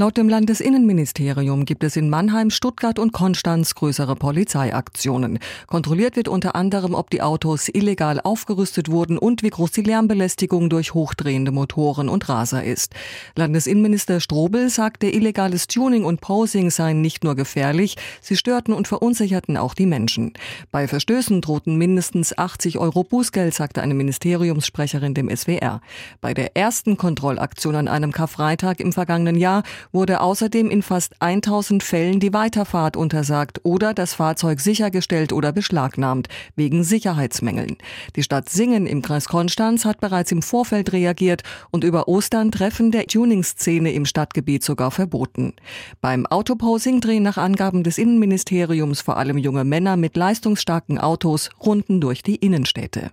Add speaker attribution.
Speaker 1: Laut dem Landesinnenministerium gibt es in Mannheim, Stuttgart und Konstanz größere Polizeiaktionen. Kontrolliert wird unter anderem, ob die Autos illegal aufgerüstet wurden und wie groß die Lärmbelästigung durch hochdrehende Motoren und Raser ist. Landesinnenminister Strobel sagte, illegales Tuning und Posing seien nicht nur gefährlich, sie störten und verunsicherten auch die Menschen. Bei Verstößen drohten mindestens 80 € Bußgeld, sagte eine Ministeriumssprecherin dem SWR. Bei der ersten Kontrollaktion an einem Karfreitag im vergangenen Jahr wurde außerdem in fast 1000 Fällen die Weiterfahrt untersagt oder das Fahrzeug sichergestellt oder beschlagnahmt, wegen Sicherheitsmängeln. Die Stadt Singen im Kreis Konstanz hat bereits im Vorfeld reagiert und über Ostern Treffen der Tuning-Szene im Stadtgebiet sogar verboten. Beim Autoposing drehen nach Angaben des Innenministeriums vor allem junge Männer mit leistungsstarken Autos Runden durch die Innenstädte.